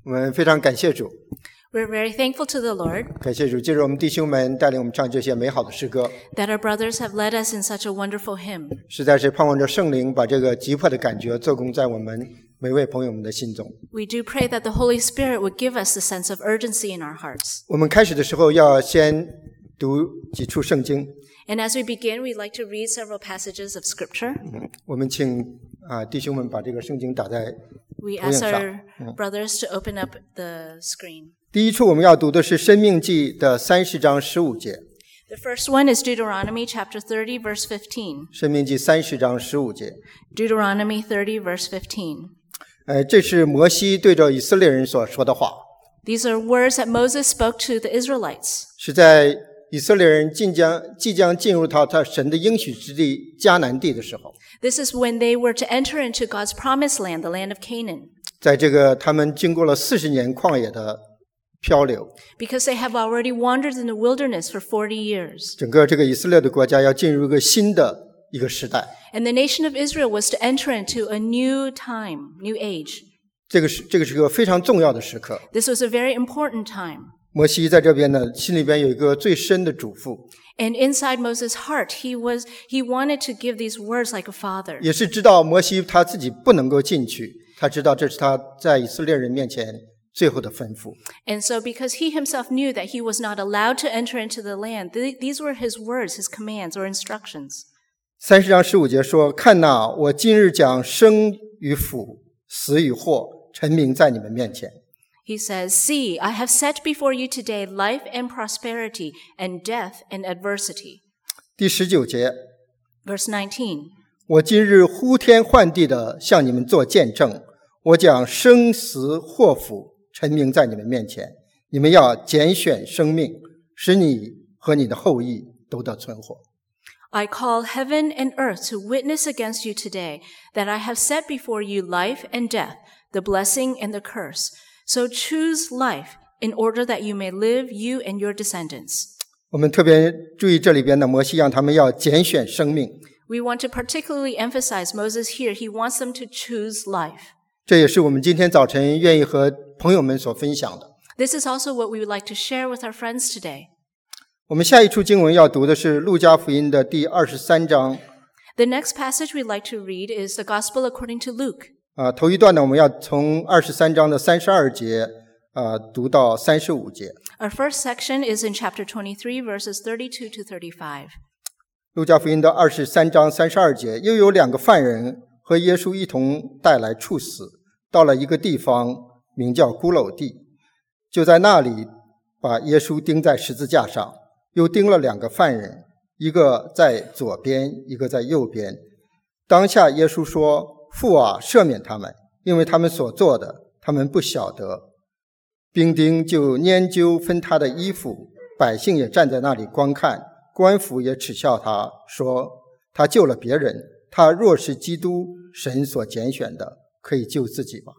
我们非常感谢主， We're very thankful to the Lord 感谢主，借着我们弟兄们带领我们唱这些美好的诗歌， that our brothers have led us in such a wonderful hymn. 实在是盼望着圣灵把这个急迫的感觉做工在我们每位朋友们的心中。 We do pray that the Holy Spirit would give us the sense of urgency in our hearts. 我们开始的时候要先读几处圣经， And as we begin, we'd like to read several passages of Scripture. 我们请弟兄们把这个圣经打在 We 投影 ask 上。 our brothers to open up the screen. 第一处我们要读的是《申命记》的30章15节， The first one is Deuteronomy chapter 30, verse 15. 《申命记》30章15节。 Deuteronomy 30, verse 15. 这是摩西对着以色列人所说的话， These are words that Moses spoke to the Israelites. 是在以色列人即将进入到他神的应许之地迦南地的时候， This is when they were to enter into God's promised land, the land of Canaan, 在这个他们经过了40年旷野的漂流， because they have already wandered in the wilderness for 40 years. 整个这个以色列的国家要进入一个新的一个时代， And the nation of Israel was to enter into a new time, new age. 这个是一个非常重要的时刻。 This was a very important time. 摩西在这边呢，心里边有一个最深的嘱咐， And inside Moses' heart, he wanted to give these words like a father. 也是知道摩西他自己不能够进去，他知道这是他在以色列人面前最后的吩咐。 And so because he himself knew that he was not allowed to enter into the land, these were his words, his commands or instructions. 30章15节说：“看哪，我今日将生与腐、死与祸陈明在你们面前。” He says, "See, I have set before you today life and prosperity and death and adversity." 第19节， Verse 19, 我今日呼天唤地的向你们做见证，我将生死祸福陈明在你们面前，你们要拣选生命，使你和你的后裔都得存活。 I call heaven and earth to witness against you today that I have set before you life and death, the blessing and the curse. So choose life in order that you may live, you and your descendants. 我们特别注意这里边的摩西让他们要拣选生命， We want to particularly emphasize Moses here. He wants them to choose life. 这也是我们今天早晨愿意和朋友们所分享的。 This is also what we would like to share with our friends today. 我们下一处经文要读的是路加福音的第23章。 The next passage we'd like to read is the Gospel according to Luke. 头一段呢，我们要从23章的32节读到35节。 Our first section is in chapter 23, verses 32 to 35. 路加福音的23章32节，又有2个犯人和耶稣一同带来处死，到了一个地方，名叫骷髅地，就在那里把耶稣钉在十字架上，又钉了2个犯人，一个在左边，一个在右边。当下耶稣说：“父啊，赦免他们，因为他们所做的，他们不晓得。”兵丁就拈阄分他的衣服，百姓也站在那里观看，官府也耻笑他，说：“他救了别人，他若是基督，神所拣选的，可以救自己吧。”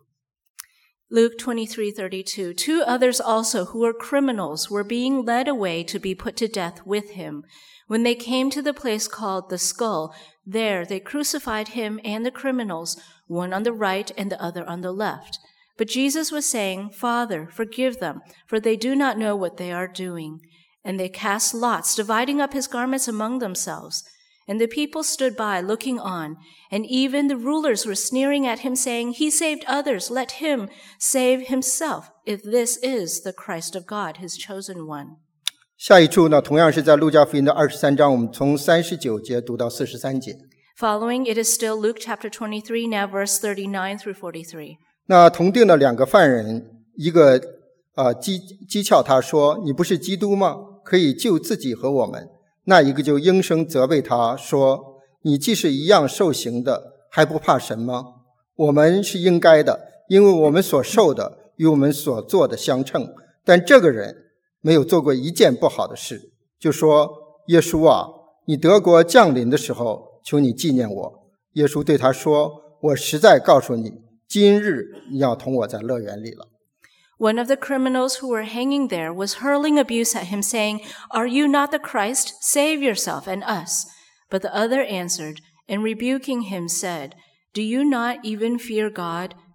Luke 23:32. 2 others also who were criminals were being led away to be put to death with him. When they came to the place called the Skull, there they crucified him and the criminals, one on the right and the other on the left. But Jesus was saying, "Father, forgive them, for they do not know what they are doing." And they cast lots, dividing up his garments among themselves. And the people stood by, looking on, and even the rulers were sneering at him, saying, "He saved others, let him save himself, if this is the Christ of God, his chosen one." 下一处呢，同样是在路加福音的23章，我们从39节读到43节。 Following, it is still Luke chapter 23, now verse 39 through 43. 那同定的2个犯人，一个讥诮他说：“你不是基督吗？可以救自己和我们。”那一个就应声责备他说：“你既是一样受刑的，还不怕神吗？我们是应该的，因为我们所受的与我们所做的相称。但这个人没有做过一件不好的事。”就说：“耶稣啊，你德国降临的时候，求你纪念我。”耶稣对他说：“我实在告诉你，今日你要同我在乐园里了。” One of the criminals who were hanging there was hurling abuse at him, saying, "Are you not the Christ? Save yourself and us." But the other answered, and rebuking him said, "Do you not even fear God,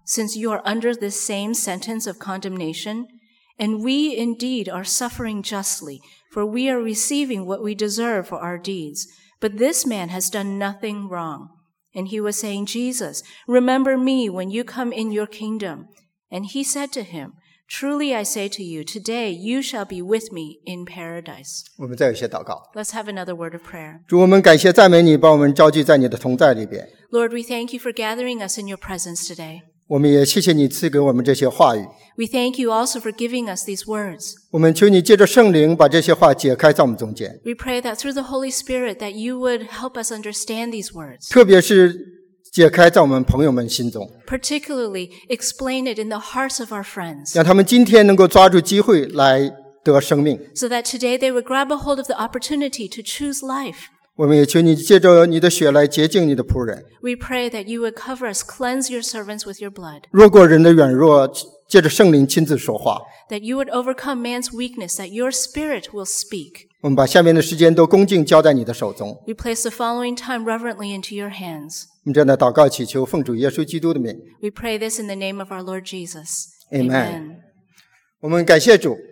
since you are under this same sentence of condemnation? And we indeed are suffering justly, for we are receiving what we deserve for our deeds. But this man has done nothing wrong. And he was saying, Jesus, remember me when you come in your kingdom. And he said to him, Truly I say to you, today you shall be with me in paradise. 我们再有些祷告。 Let's have another word of prayer. 主，我们感谢赞美你，把我们召集在你的同在里边。 Lord, we thank you for gathering us in your presence today. 我们也谢谢你赐给我们这些话语。 We thank you also for giving us these words. 我们求你借着圣灵把这些话解开在我们中间， We pray that through the Holy Spirit that you would help us understand these words. 特别是解开在我们朋友们心中， Particularly, explain it in the hearts of our friends, 让他们今天能够抓住机会来得生命。 so that today they would grab a hold of the opportunity to choose life. 我们也求你借着你的血来洁净你的仆人。 We pray that you would cover us, cleanse your servants with your blood, 弱过人的软弱，借着圣灵亲自说话。 that you would overcome man's weakness, that your spirit will speak. 我们把下面的时间都恭敬交在你的手中。 We place the following time reverently into your hands. 我们这样的祷告祈求，奉主耶稣基督的名。 We pray this in the name of our Lord Jesus. Amen. 我们感谢主。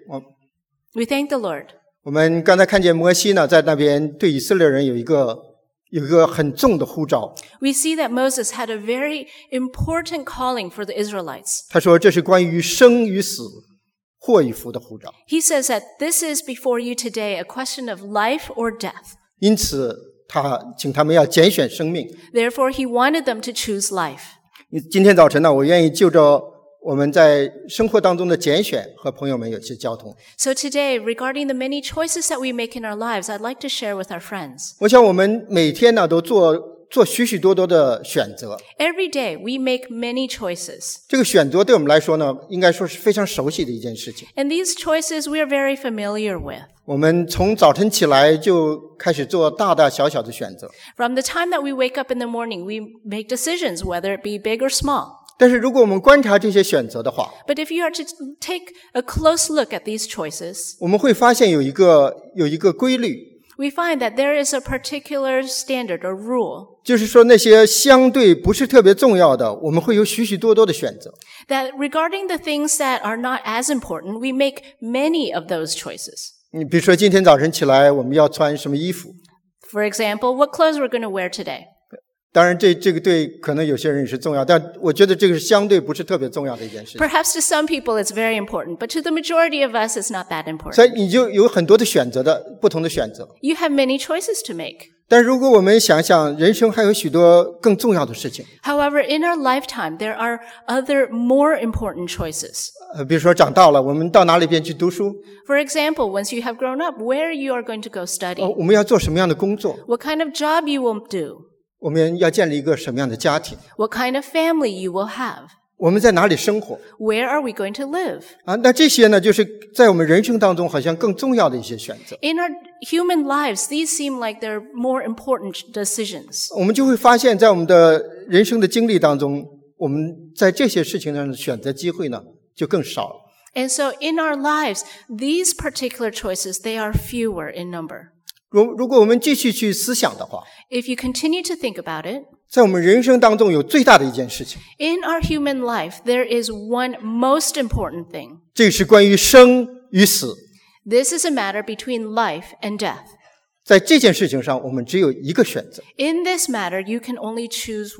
We thank the Lord. 我们刚才看见摩西呢，在那边对以色列人有一个很重的呼召。 We see that Moses had a very important calling for the Israelites. 他说这是关于生与死、祸与福的呼召。 He says that this is before you today a question of life or death. 因此他请他们要拣选生命。 Therefore, he wanted them to choose life. 今天早晨呢，我愿意就着我们在生活当中的拣选和朋友们有些交通。 So today, regarding the many choices that we make in our lives, I'd like to share with our friends. 我想我们每天呢都做许许多多的选择。 Every day, we make many choices. 这个选择对我们来说呢，应该说是非常熟悉的一件事情。 And these choices we are very familiar with. 我们从早晨起来就开始做大大小小的选择。 From the time that we wake up in the morning, we make decisions, whether it be big or small. 但是如果我们观察这些选择的话， But if you are to take a close look at these choices, 我们会发现有一个规律， we find that there is a particular standard or rule, 就是说那些相对不是特别重要的，我们会有许许多多的选择。 that regarding the things that are not as important, we make many of those choices. 你比如说今天早晨起来我们要穿什么衣服， For example, what clothes we're going to wear today. 当然这个对可能有些人也是重要，但我觉得这个是相对不是特别重要的一件事情。 Perhaps to some people it's very important, but to the majority of us it's not that 所 important. 以你就有很多的选择的不同的选择。 You have many choices to make. 但如果我们想想，人生还有许多更重要的事情， However, in our lifetime, there are other more important choices. 比如说长大了，我们到哪里边去读书？ For example, once you have grown up, where you are going to go study, 我们要做什么样的工作？ what kind of job you will do, 我们要建立一个什么样的家庭？ what kind of family you will have, 我们在哪里生活？ where are we going to live. 那这些呢，就是在我们人生当中好像更重要的一些选择。 In our human lives, these seem like they're more important decisions. 我们就会发现，在我们的人生的经历当中，我们在这些事情上的选择机会呢，就更少了。 And so in our lives, these particular choices, they are fewer in number. 如果我们继续去思想的话， If you continue to think about it, 在我们人生当中有最大的一件事情， in our human life, there is one most important thing. 这是关于生与死。 This is a matter between life and death. 在这件事情上，我们只有一个选择， In this matter, you can only choose.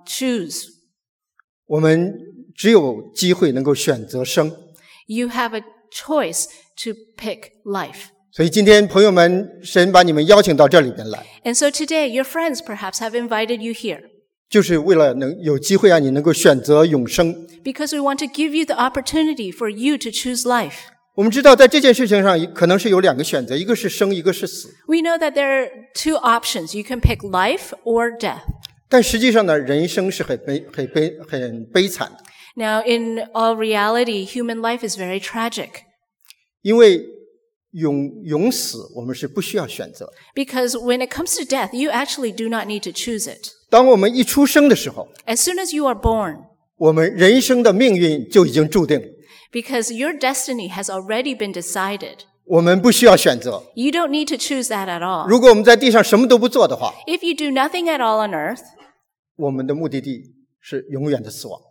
我们只有机会能够选择生。 You have a choice to pick life. 所以今天朋友们，神把你们邀请到这里边来， And so today, your friends perhaps have invited you here 就是为了有机会让你能够选择永生。 because we want to give you the opportunity for you to choose life. 我们知道在这件事情上可能是有两个选择，一个是生，一个是死。 We know that there are two options. You can pick life or death. 但实际上呢，人生是很悲惨的， Now, in all reality, human life is very tragic 因为永死我们是不需要选择。 because when it comes to death, you actually do not need to choose it. 当我们一出生的时候， As soon as you are born, 我们人生的命运就已经注定了， because your destiny has already been decided. 我们不需要选择。 You don't need to choose that at all. 如果我们在地上什么都不做的话， If you do nothing at all on earth, 我们的目的地是永远的死亡。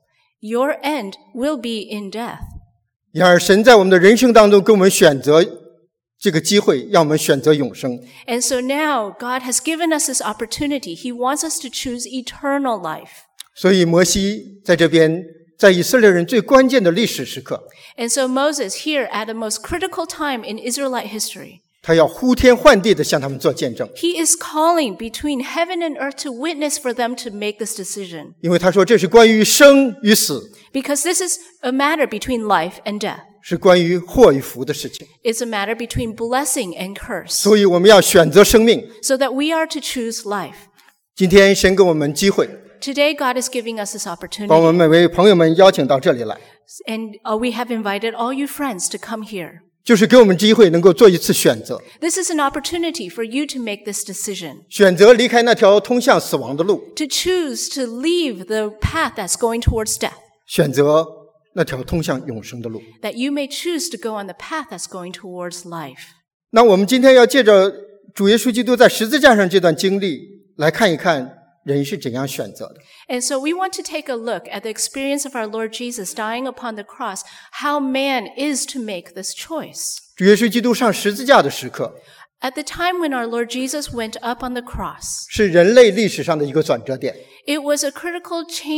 your end will be in death. 然而神在我们的人生当中给我们选择这个机会，让我们选择永生。 And so now God has given us this opportunity. He wants us to choose eternal life. 所以摩西在这边，在以色列人最关键的历史时刻， And so Moses, here at a most critical time in Israelite history, 他要呼天唤地地向他们做见证， he is calling between heaven and earth to witness for them to make this decision. 因为他说这是关于生与死， Because this is a matter between life and death. 是关于祸与福的事情。 It's a matter between blessing and curse. 所以我们要选择生命。 So that we are to choose life. 今天神给我们机会， Today God is giving us this 把我 opportunity. 们每位朋友们邀请到这里来， And we have invited all you friends to come here. 就是给我们机会能够做一次选择， This is an opportunity for you to make this decision. 选择离开那条通向死亡的路， To choose to leave the path that's going towards death. 选择那条通向永生的路。 That you may choose to go on the path that's going towards life. 那我们今天要借着主耶稣基督在十字架上这段经历，来看一看人是怎样选择的。 And so we want to take a look at the experience of our Lord Jesus dying upon the cross, how man is to make this choice. 主耶稣基督上十字架的时刻， At the time when our Lord Jesus went up on the cross, 是人类历史上的一个转折点， it was a critical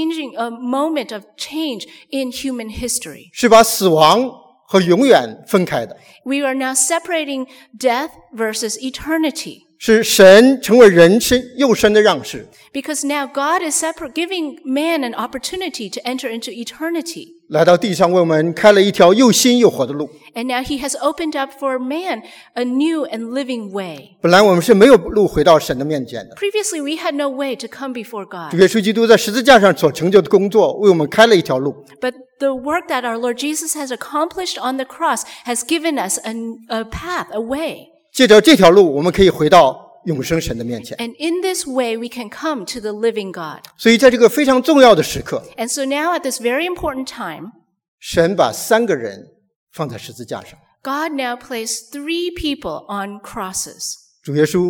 a moment of change in human history. 是把死亡和永远分开的， We are now separating death versus eternity. 是神成为人肉身的样式， Because now God is giving man an opportunity to enter into eternity. 来到地上为我们开了一条又新又活的路。 And now he has opened up for man a new and living way. 本来我们是没有路回到神的面前的， Previously, we had no way to come before 主 God. 耶稣基督在十字架上所成就的工作，为我们开了一条路。 But the work that our Lord Jesus has accomplished on the cross has given us a path, a way. 借着这条路，我们可以回到永生神的面前。 And in this way, we can come to the living God. 所以在这个非常重要的时刻， And so now at this very important time, 神把3个人放在十字架上， God now placed 3 people on crosses. 主耶稣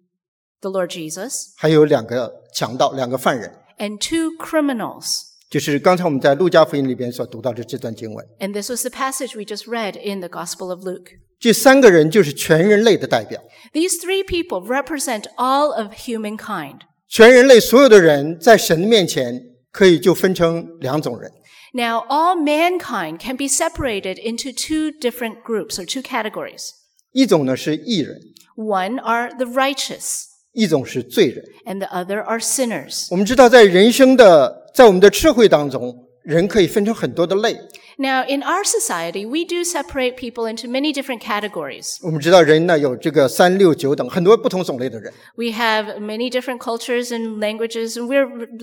The Lord Jesus 还有2个强盗，2个犯人， and 2 criminals. 就是刚才我们在路加福音里边所读到的这段经文。 And this was the passage we just read in the Gospel of Luke. 这3个人就是全人类的代表， These 3 people represent all of humankind. 全人类所有的人在神面前可以就分成2种人， Now, all mankind can be separated into 2 different groups or 2 categories. 一种呢是义人， One are the righteous, 一种是罪人。 and the other are sinners. 我们知道在我们的社会当中，人可以分成很多的类。 Now, in our society, we do separate people into many different categories. 我们知道人呢有这个3、6、9等很多不同种类的人。 We have many different cultures and languages, and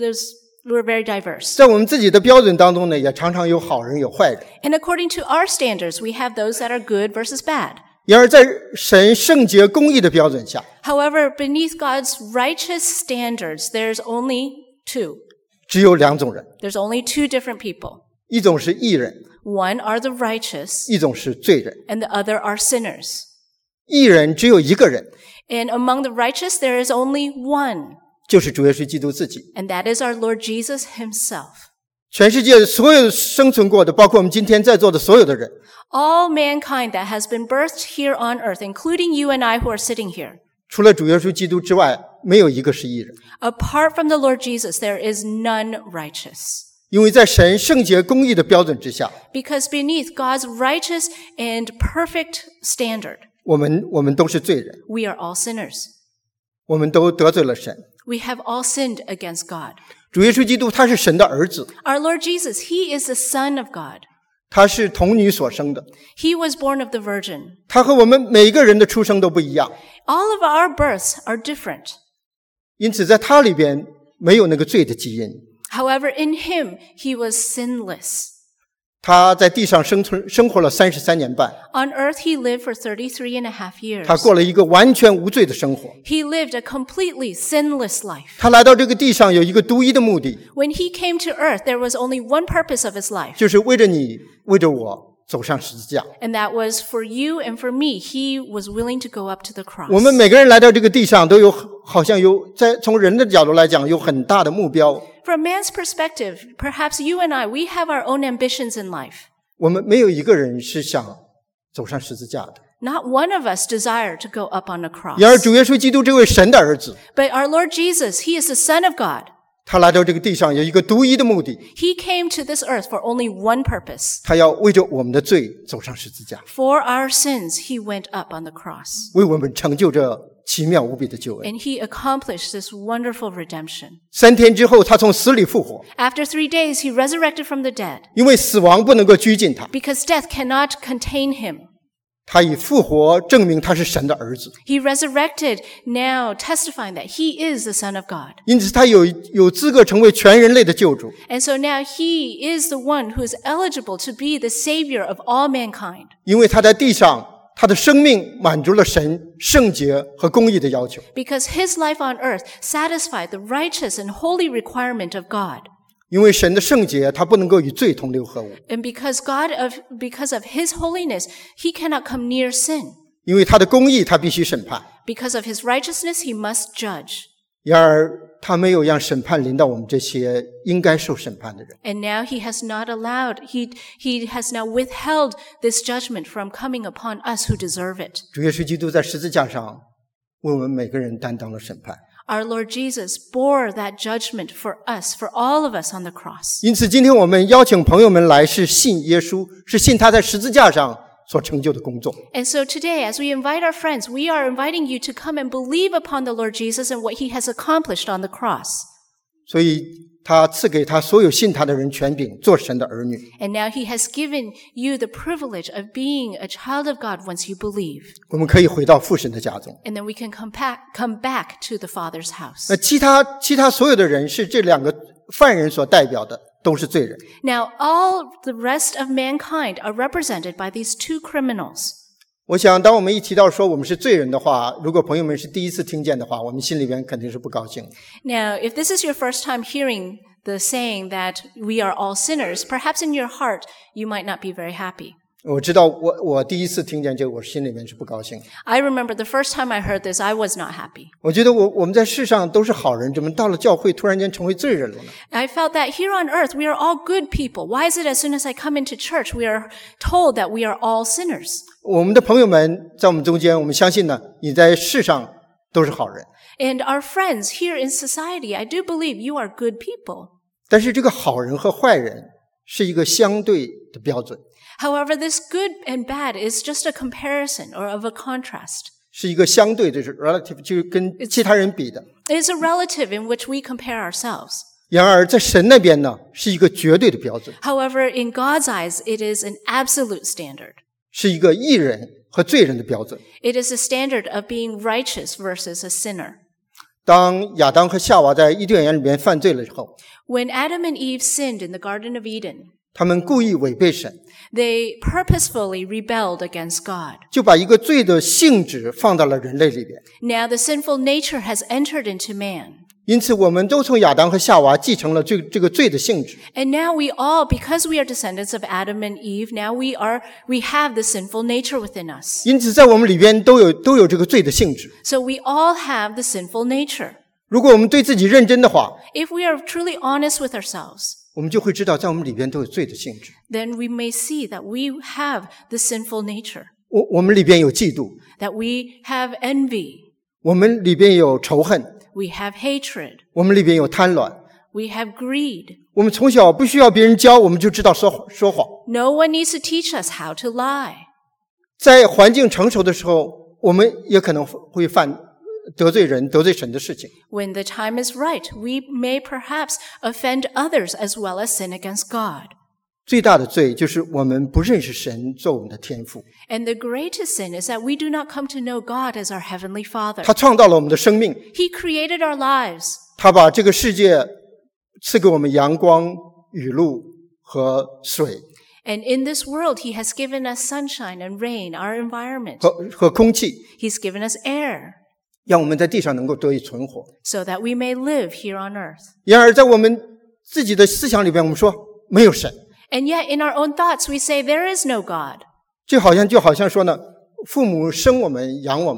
we're very diverse. 在我们自己的标准当中呢，也常常有好人有坏人。 And according to our standards, we have those that are good versus bad. 然而在神圣洁公义的标准下， However, beneath God's righteous standards, there's only 2. 只有2种人， There's only 2 different people. 一种是义人， One are the righteous, 一种是罪人。 and the other are sinners. 义人只有一个人， And among the righteous, there is only one, 就是主耶稣基督自己。 and that is our Lord Jesus himself. 全世界所有生存过的，包括我们今天在座的所有的人， All mankind that has been birthed here on earth, including you and I who are sitting here, 除了主耶稣基督之外，没有一个是义人。 apart from the Lord Jesus, there is none righteous. 因为在神圣洁公义的标准之下， Because beneath God's righteous and perfect standard, 我们都是罪人， we are all sinners. 我们都得罪了神。 We have all sinned against God. 主耶稣基督他是神的儿子， Our Lord Jesus, he is the Son of God. 他是童女所生的， He was born of the Virgin. 他和我们每个人的出生都不一样， All of our births are different. 因此在他里边没有那个罪的基因。 However, in him, he was sinless. 他在地上生活了33年半， On earth, he lived for 33.5 years. 他过了一个完全无罪的生活。 He lived a completely sinless life. 他来到这个地上有一个独一的目的， When he came to earth, there was only one purpose of his life, 就是为着你，为着我走上十字架。 and that was for you and for me. He was willing to go up to the cross. 我们每个人来到这个地上都有好像从人的角度来讲有很大的目标， From man's perspective, perhaps you and I, we have our own ambitions in life. 我们没有一个人是想走上十字架的。 Not one of us desire to go up on a cross. 然而主耶稣基督这位神的儿子， But our Lord Jesus, he is the Son of God. 他来到这个地上有一个独一的目的， He came to this earth for only one purpose. 他要为着我们的罪走上十字架， For our sins, he went up on the cross. 为我们成就这奇妙无比的救恩。 And he accomplished this wonderful redemption. 3天之后，他从死里复活， After 3 days, he resurrected from the dead. 因为死亡不能够拘禁他， Because death cannot contain him. 他以复活证明他是神的儿子， He resurrected, now testifying that he is the Son of God. 因此他有资格成为全人类的救主。 And so now he is the one who is eligible to be the Savior of all mankind. 因为他在地上，他的生命满足了神圣洁和公义的要求。 Because his life on earth satisfied the righteous and holy requirement of God. 因为神的圣洁，他不能够与罪同流合污； And because of his holiness, he cannot come near sin. 因为他的公义，他必须审判。 Because of his righteousness, he must judge. 然而，他没有让审判临到我们这些应该受审判的人。 And now he has not allowed, he has now withheld this judgment from coming upon us who deserve it. 主耶稣基督在十字架上为我们每个人担当了审判。 Our Lord Jesus bore that judgment for us, for all of us on the cross. 因此，今天我们邀请朋友们来，是信耶稣，是信他在十字架上所成就的工作。 And so today, as we invite our friends, we are inviting you to come and believe upon the Lord Jesus and what he has accomplished on the cross. 所以，他赐给他所有信他的人权柄，做神的儿女。 And now he has given you the privilege of being a child of God once you believe. 我们可以回到父神的家中。 And then we can come back to the Father's house. 那其他所有的人是这两个犯人所代表的，都是罪人。 Now, all the rest of mankind are represented by these 2 criminals. 我想，当我们一提到说我们是罪人的话，如果朋友们是第一次听见的话，我们心里边肯定是不高兴。 Now, if this is your first time hearing the saying that we are all sinners, perhaps in your heart you might not be very happy. 我知道我第一次听见这个，我心里面是不高兴。 I remember the first time I heard this, I was not happy. 我觉得我们在世上都是好人，怎么到了教会突然间成为罪人了呢？ I felt that here on earth we are all good people. Why is it as soon as I come into church we are told that we are all sinners? 我们的朋友们在我们中间，我们相信呢，你在世上都是好人。 And our friends here in society, I do believe you are good people. 但是这个好人和坏人是一个相对的标准， However, this good and bad is just a comparison or of a contrast. 是一个相对的，是 relative， 就是跟其他人比的。 It is a relative in which we compare ourselves. 然而在神那边呢，是一个绝对的标准， However, in God's eyes, it is an absolute standard. 是一个义人和罪人的标准。 It is a standard of being righteous versus a sinner. 当亚当和夏娃在伊甸园里面犯罪了之后， When Adam and Eve sinned in the Garden of Eden, 他们故意违背神， they purposefully rebelled against God. 就把一个罪的性质放到了人类里边。 Now the sinful nature has entered into man. 因此，我们都从亚当和夏娃继承了这个罪的性质。 And now we all, because we are descendants of Adam and Eve, now we have the sinful nature within us. 因此，在我们里边都有这个罪的性质。 So we all have the sinful nature. 如果我们对自己认真的话， If we are truly honest with ourselves, 我们就会知道，在我们里边都有罪的性质。 then we may see that we have the sinful nature, 我们里边有嫉妒， that we have envy, 我们里边有仇恨， we have hatred, 我们里边有贪婪。 we have greed. 我们从小不需要别人教，我们就知道说谎。 No one needs to teach us how to lie. 在环境成熟的时候，我们也可能会犯得罪人、得罪神的事情。 When the time is right, we may perhaps offend others as well as sin against God. 最大的罪就是我们不认识神做我们的天父。 And the greatest sin is that we do not come to know God as our Heavenly Father. 他创造了我们的生命， He created our lives. 他把这个世界赐给我们阳光、雨露和水 And in this world, He has given us sunshine and rain, our environment. 和空气， He's given us air 让我们在地上能够得以存活。 so that we may live here on earth. 然而在我们自己的思想里边，我们说没有神， And yet in our own thoughts, we say there is no God. 就好像说呢，父母生我们养我们，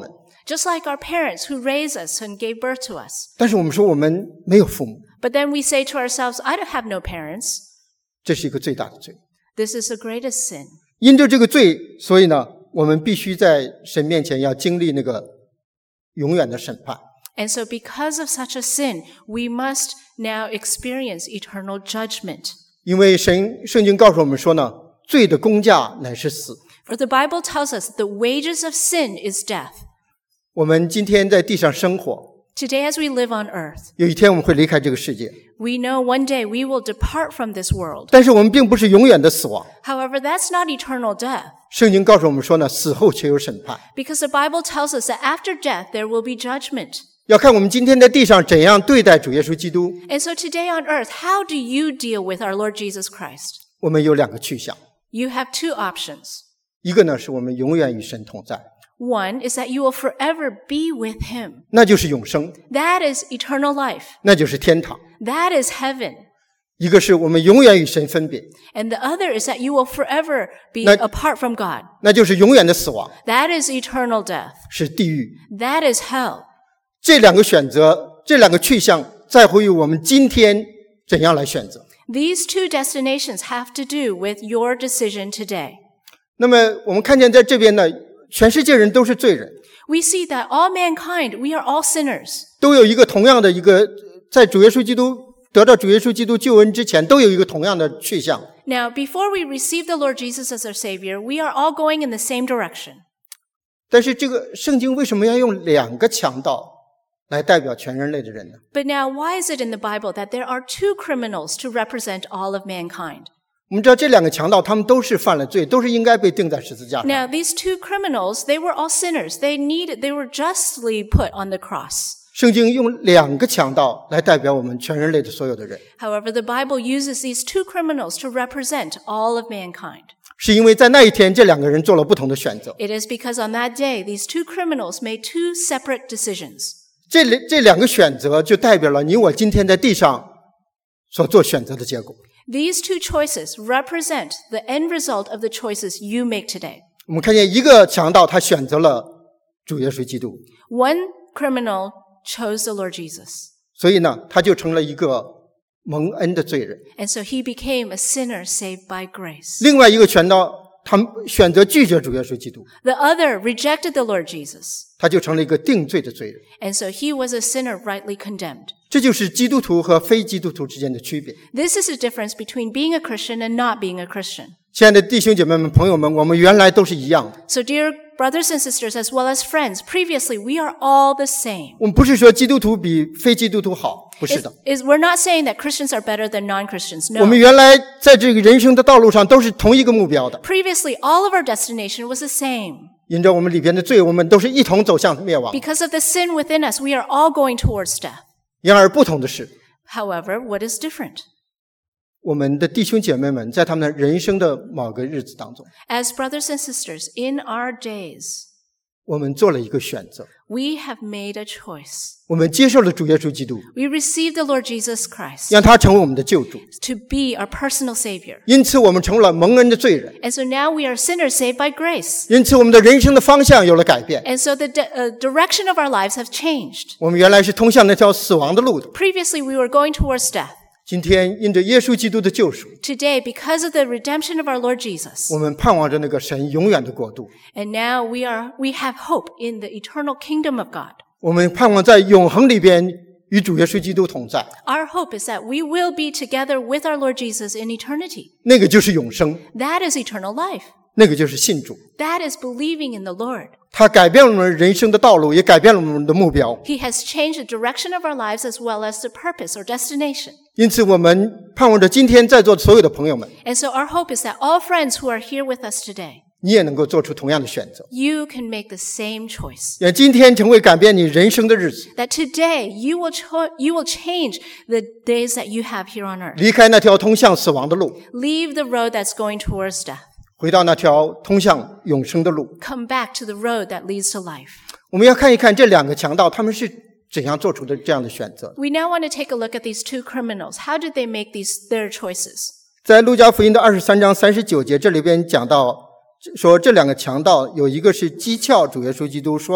just like our parents who raised us and gave birth to us. 但是我们说我们没有父母， But then we say to ourselves, I don't have no parents. 这是一个最大的罪。 This is the greatest sin. 因着这个罪，所以呢，我们必须在神面前要经历那个永远的审判。 And so because of such a sin, we must now experience eternal judgment. 因为圣经告诉我们说呢，罪的工价乃是死。 For the Bible tells us the wages of sin is death. 我们今天在地上生活， Today as we live on earth, 有一天我们会离开这个世界， we know one day we will depart from this world. 但是我们并不是永远的死亡。 However, that's not eternal death. 圣经告诉我们说呢，死后却有审判。 Because the Bible tells us that after death there will be judgment. 要看我们今天在地上怎样对待主耶稣基督。 And so today on earth, how do you deal with our Lord Jesus Christ? 我们有两个去向， You have two options. 一个呢是我们永远与神同在， One is that you will forever be with him. 那就是永生， That is eternal life. 那就是天堂。 That is heaven. 一个是我们永远与神分别， And the other is that you will forever be That- apart from God. 那就是永远的死亡， That is eternal death. 是地狱。 That is hell. 这两个选择，这两个去向，在乎于我们今天怎样来选择。 These two destinations have to do with your decision today. 那么我们看见在这边呢，全世界人都是罪人， We see that all mankind, we are all sinners. 都有一个同样的一个，在主耶稣基督得到主耶稣基督救恩之前，都有一个同样的去向。 Now, before we receive the Lord Jesus as our Savior, we are all going in the same direction. 但是这个圣经为什么要用两个强盗来代表全人类的人呢？ But now, why is it in the Bible that there are two criminals to represent all of mankind? 我们知道这两个强盗他们都是犯了罪，都是应该被钉在十字架上。 Now, these two criminals, they were all sinners. They were justly put on the cross. 圣经用两个强盗来代表我们全人类的所有的人， However, the Bible uses these two criminals to represent all of mankind. 是因为在那一天这两个人做了不同的选择。 It is because on that day, these two criminals made two separate decisions. 这两个选择就代表了你我今天在地上所做选择的结果。 These two choices represent the end result of the choices you make today. 我们看见一个强盗他选择了主耶稣基督， One criminal chose the Lord Jesus. 所以呢他就成了一个蒙恩的罪人。 And so he became a sinner saved by grace. 另外一个强盗他选择拒绝主耶稣基督， The other rejected the Lord Jesus. 他就成了一个定罪的罪人。 And so he was a sinner rightly condemned. 这就是基督徒和非基督徒之间的区别。 This is the difference between being a Christian and not being a Christian. 亲爱的弟兄姐妹们、朋友们，我们原来都是一样的。 So dear brothers and sisters, as well as friends, previously we are all the same. 我们不是说基督徒比非基督徒好，不是的。 We're not saying that Christians are better than non-Christians. 我们 No. 原来在这个人生的道路上都是同一个目标的， Previously, all of our destination was the same. 因着我们里边的罪，我们都是一同走向灭亡。 Because of the sin within us, we are all going towards death. 然而不同的是， However, what is different? 我们的弟兄姐妹们在他们人生的某个日子当中， As brothers and sisters, in our days, 我们做了一个选择， we have made a choice. 我们接受了主耶稣基督， We received the Lord Jesus Christ 让他成为我们的救主。 to be our personal Savior. 因此，我们成了蒙恩的罪人。 And so now we are sinners saved by grace. 因此，我们的人生的方向有了改变。 And so the direction of our lives have changed. 我们原来是通向那条死亡的路的， Previously, we were going towards death. 今天因着耶稣基督的救赎， Today, because of the redemption of our Lord Jesus, 我们盼望着那个神永远的国度。 and now we have hope in the eternal kingdom of God. 我们盼望在永恒里边与主耶稣基督同在， Our hope is that we will be together with our Lord Jesus in eternity. 那个就是永生， That is eternal life. 那个就是信主。 That is believing in the Lord. 他改变了我们人生的道路，也改变了我们的目标。 He has changed the direction of our lives as well as the purpose or destination. 因此，我们盼望着今天在座所有的朋友们， And so our hope is that all friends who are here with us today, 你也能够做出同样的选择， you can make the same choice. 愿今天成为改变你人生的日子， That today you will change the days that you have here on earth. 离开那条通向死亡的路， Leave the road that's going towards death. 回到那条通向永生的路。 Come back to the road that leads to life. 我们要看一看这两个强盗他们是怎样做出的这样的选择。 We now want to take a look at these two criminals. How did they make their choices? 在路加福音的23章39节，这里边讲到说这两个强盗有一个是讥诮主耶稣基督，说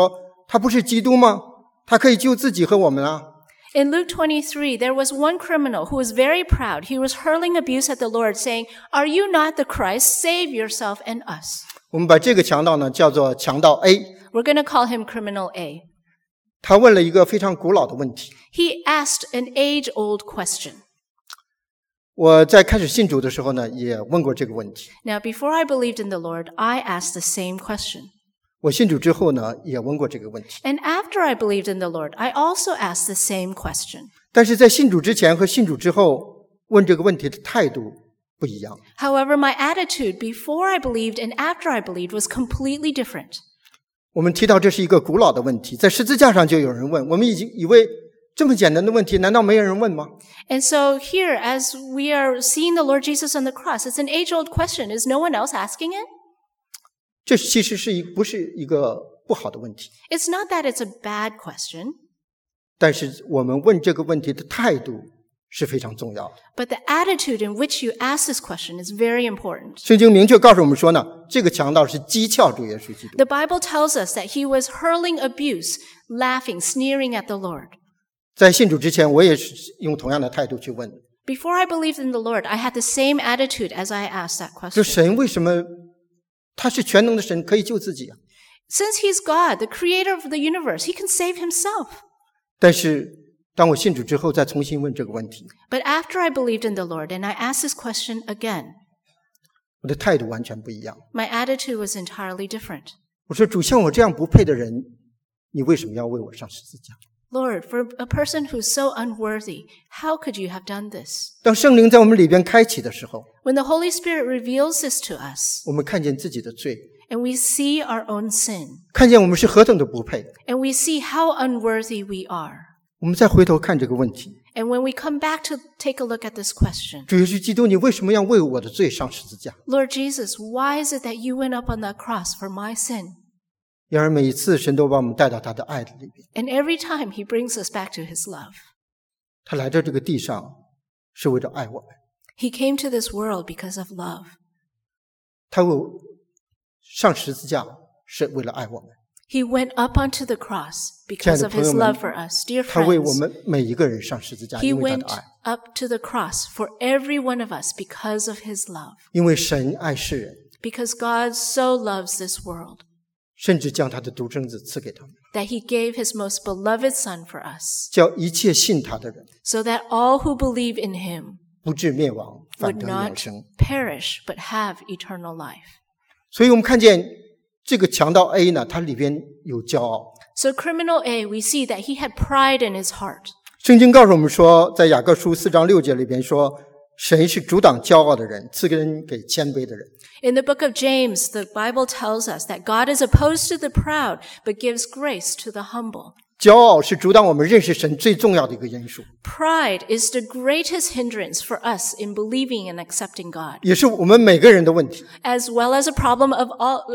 他不是基督吗？他可以救自己和我们啊。 In Luke 23, there was one criminal who was very proud. He was hurling abuse at the Lord, saying, "Are you not the Christ? Save yourself and us." 我们把这个强盗呢叫做强盗 A， We're going to call him criminal A. 他问了一个非常古老的问题。 He asked an age-old question. 我在开始信主的时候呢，也问过这个问题。 Now, before I believed in the Lord, I asked the same question. 我信主之后呢，也问过这个问题。 And after I believed in the Lord, I also asked the same question. 但是在信主之前和信主之后问这个问题的态度不一样。 However, my attitude before I believed and after I believed was completely different. 我们提到这是一个古老的问题，在十字架上就有人问，我们已经以为这么简单的问题，难道没有人问吗？ And so here, as we are seeing the Lord Jesus on the cross, it's an age-old question. Is no one else asking it? 这其实不是一个不好的问题， It's not that it's a bad question, 但是我们问这个问题的态度是非常重要的。 but the attitude in which you ask this question is very important. 圣经明确告诉我们说呢，这个强盗是讥诮主耶稣基督。 The Bible tells us that he was hurling abuse, laughing, sneering at the Lord. 在信主之前，我也是用同样的态度去问， Before I believed in the Lord, I had the same attitude as I asked that 这 question. 神为什么他是全能的神，可以救自己啊？ Since he's God, the creator of the universe, he can save himself. 但是当我信主之后，再重新问这个问题， But after I believed in the Lord and I asked this question again, 我的态度完全不一样。 my attitude was entirely different. 我说主，像我这样不配的人，你为什么要为我上十字架？ Lord, for a person who's so unworthy, how could you have done this? 当圣灵在我们里边开启的时候， When the Holy Spirit reveals this to us 我们看见自己的罪， and we see our own sin 看见我们是何等的不配， and we see how unworthy we are. 我们再回头看这个问题， And when we come back to take a look at this question, 主耶稣基督，你为什么要为我的罪上十字架？ Lord Jesus, why is it that you went up on that cross for my sin? 然而每一次神都把我们带到他的爱的里边， And every time he brings us back to his love. 他来到这个地上是为了爱我们， He came to this world because of love. 他为我上十字架是为了爱我们， He went up onto the cross because of his love for us. Dear 他为我 friends, 们每一个人上十字架， he 因为他 went 的爱， up to the cross for every one of us because of his love. 因为神爱世人， Because God so loves this world 甚至将他的独生子赐给他们， that he gave his most beloved Son for us, 叫一切信他的人 so that all who believe in him 不至灭亡，反 would 得永 not 生。 perish but have eternal life. 所以我们看见这个强盗 A 呢，他里边有骄傲。 So criminal A, we see that he had pride in his heart. 圣经告诉我们说，在雅各书4章6节里边说，神是阻挡骄傲的人，赐人给谦卑的人。 In the book of James, the Bible tells us that God is opposed to the proud, but gives grace to the humble. 骄傲是阻挡我们认识神最重要的一个因素， Pride is the greatest hindrance for us in believing and accepting God, 也是我们每个人的问题。 as well as a problem of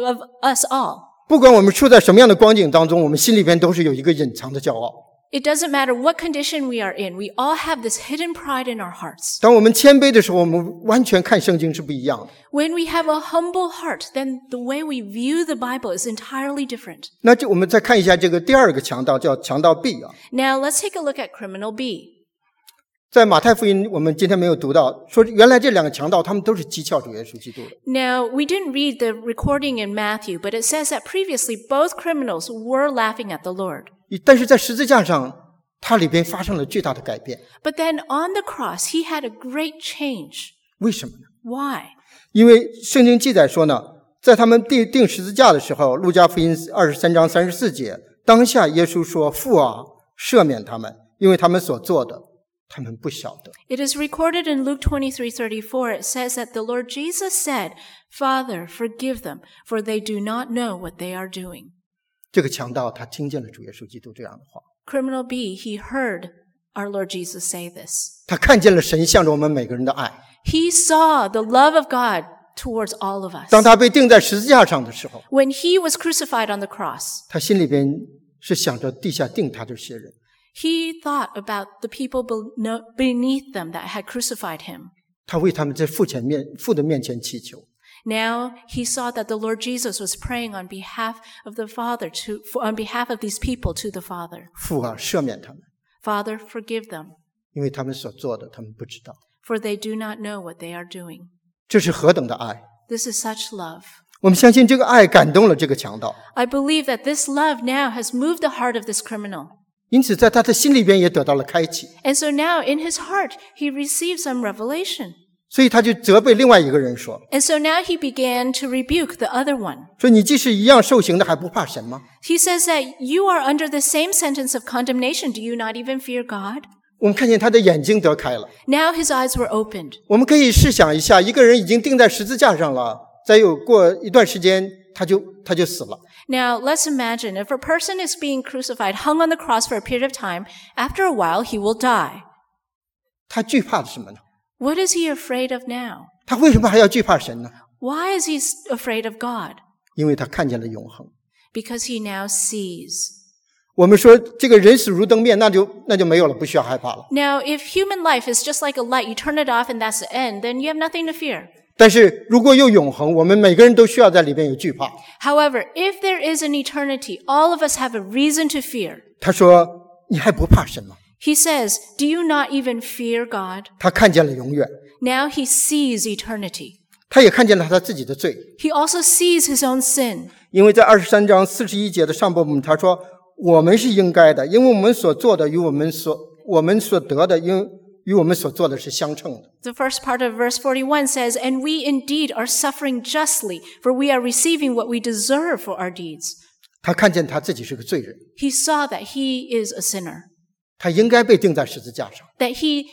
us all. 不管我们处在什么样的光景当中，我们心里边都是有一个隐藏的骄傲。 It doesn't matter what condition we are in, we all have this hidden pride in our hearts. 当我们谦卑的时候，我们完全看圣经是不一样的。 When we have a humble heart, then the way we view the Bible is entirely different. 那我们再看一下这个第二个强盗，叫强盗 B 啊。 Now let's take a look at criminal B. 在马太福音，我们今天没有读到，说原来这两个强盗他们都是讥诮主耶稣基督的。 Now, we didn't read the recording in Matthew, but it says that previously both criminals were laughing at the Lord. 但是在十字架上，它里边发生了巨大的改变。 But then on the cross, he had a great change. 为什么呢？ Why? 因为圣经记载说呢，在他们钉十字架的时候，路加福音23章34节，当下耶稣说：“父啊，赦免他们，因为他们所做的，他们不晓得。” It is recorded in Luke 23:34. It says that the Lord Jesus said, "Father, forgive them, for they do not know what they are doing." 这个强盗他听见了主耶稣基督这样的话， Criminal B, he heard our Lord Jesus say this. 他看见了神向着我们每个人的爱。 He saw the love of God towards all of us. 当他被钉在十字架上的时候， When he was crucified on the cross, 他心里边是想着地下钉他这些人。 he thought about the people beneath them that had crucified him. 他为他们在父的面前祈求， Now he saw that the Lord Jesus was praying on behalf of the Father on behalf of these people to the Father. 父啊，赦免他们， Father, forgive them, 因为他们所做的他们不知道。 for they do not know what they are doing. 这是何等的爱！ This is such love. 我们相信这个爱感动了这个强盗， I believe that this love now has moved the heart of this criminal. 因此在他的心里边也得到了开启， And so now in his heart, he received some revelation. 所以他就责备另外一个人说 And so now he began to rebuke the other one. 说你既是一样受刑的，还不怕神吗？ He says that you are under the same sentence of condemnation. Do you not even fear God? 我们看见他的眼睛得开了。 Now his eyes were opened. 我们可以试想一下，一个人已经钉在十字架上了，再有过一段时间他就死了。 Now let's imagine if a person is being crucified, hung on the cross for a period of time, after a while he will die. 他惧怕的什么呢？ What is he afraid of now? 他为什么还要惧怕神呢？ Why is he afraid of God? 因为他看见了永恒。 Because he now sees. 我们说这个人死如灯灭，那就没有了，不需要害怕了。 Now, if human life is just like a light, you turn it off and that's the end, then you have nothing to fear. 但是如果有永恒，我们每个人都需要在里边有惧怕。 However, if there is an eternity, all of us have a reason to fear. 他说：“你还不怕神吗 He says, do you not even fear God?？” 他看见了永远， Now he sees eternity. 他也看见了他自己的罪， He also sees his own sin. 因为在23章41节的上半部分，他说：“我们是应该的，因为我们所做的与我们所得的，与我们所做的是相称的。” The first part of verse 41 says, and we indeed are suffering justly, for we are receiving what we deserve for our deeds. 他看见他自己是个罪人， He saw that he is a sinner, 他应该被钉在十字架上。 that he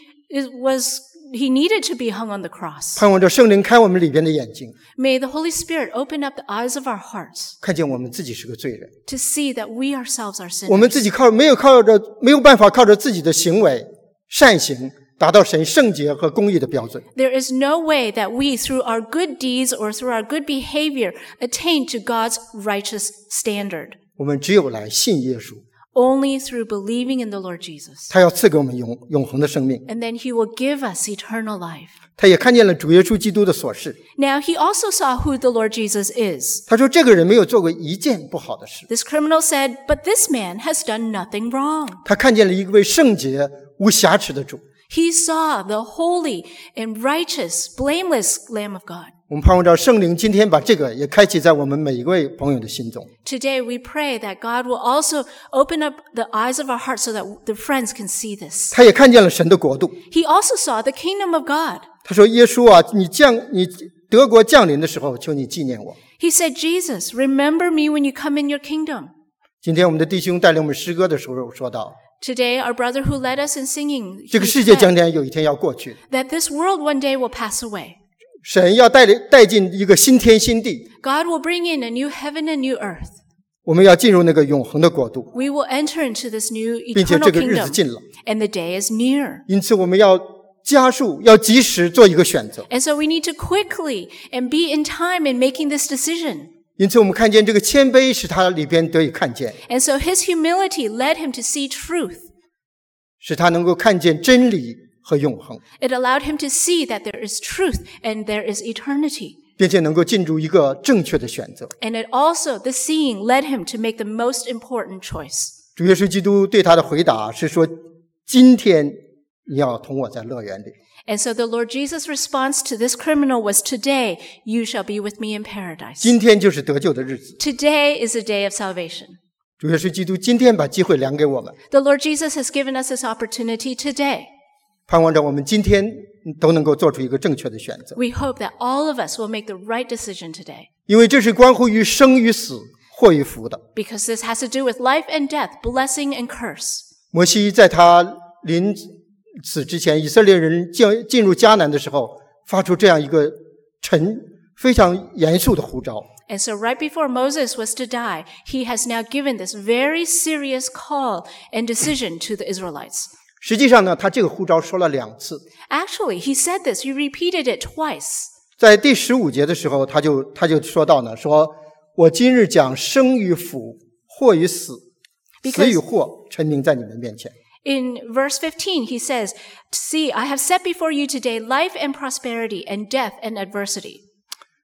needed to be hung on the cross. 盼望着圣灵开我们里边的眼睛， May the Holy Spirit open up the eyes of our hearts 看见我们自己是个罪人， to see that we ourselves are 我们 sinners. 自己没有办法靠着自己的行为善行达到神圣洁和公义的标准。 There is no way that we, through our good deeds or through our good behavior, attain to God's righteous standard. 我们只有来信耶稣， Only through believing in the Lord Jesus. 他要赐给我们永恒的生命。 And then he will give us eternal life. 他也看见了主耶稣基督的所事。 Now, he also saw who the Lord Jesus is. 他说这个人没有做过一件不好的事。 This criminal said, but this man has done nothing wrong. 他看见了一位圣洁无瑕疵的主。 He saw the holy and righteous, blameless Lamb of God. 我们盼望着圣灵今天把这个也开启在我们每一位朋友的心中。 Today, we pray that God will also open up the eyes of our hearts so that the friends can see this. 他也看见了神的国度。 He also saw the kingdom of God. 他说耶稣啊，你德国降临的时候，求你纪念我。 He said, Jesus, remember me when you come in your kingdom. 今天我们的弟兄带领我们诗歌的时候说到， Today, our brother who led us in singing, 这个 he 世界 said 将有一天要过去， that this world one day will pass away. 神要带进一个新天新地， God will bring in a new heaven and new earth. 我们要进入那个永恒的国度， We will enter into this new 并且 eternal 这个日子近 kingdom. 了。 And the day is near. 因此我们要加速，要及时做一个选择。 And so we need to quickly and be in time in making this decision. 因此我们看见这个谦卑使他里边得以看见， And so his humility led him to see truth. 使他能够看见真理和永恒， It allowed him to see that there is truth and there is eternity. 并且能够进入一个正确的选择。 And it also, the seeing led him to make the most important choice. 主耶稣基督对他的回答是说：“今天你要同我在乐园里。” And so the Lord Jesus' response to this criminal was, today you shall be with me in paradise. 今天就是得救的日子。 Today is the day of salvation. 主耶稣基督今天把机会量给我们， The Lord Jesus has given us this opportunity today. 盼望着我们今天都能够做出一个正确的选择， We hope that all of us will make the right decision today, 因为这是关乎于生与死、祸与福的。 because this has to do with life and death, blessing and curse. 摩西在他临死之前，以色列人进入迦南的时候，发出这样一个非常严肃的呼召。 And so right before Moses was to die, he has now given this very serious call and decision to the Israelites. 实际上呢，他这个呼召说了2次。 Actually, he said this, he repeated it twice. 在第15节的时候，他就说到呢，说我今日将生与福、祸与死、死与祸陈明在你们面前。 In verse 15, he says, See, I have set before you today life and prosperity and death and adversity.